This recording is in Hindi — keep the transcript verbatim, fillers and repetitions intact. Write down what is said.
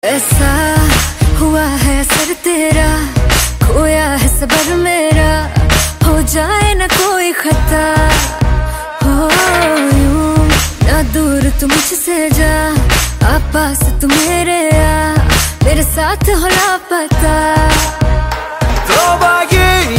ऐसा हुआ है असर तेरा, खोया है सबर मेरा, हो जाए न कोई खता। हो यूं ना दूर तू मुझसे जा, आ पास तू मेरे आ, मेरे साथ हो लापता। तो बागी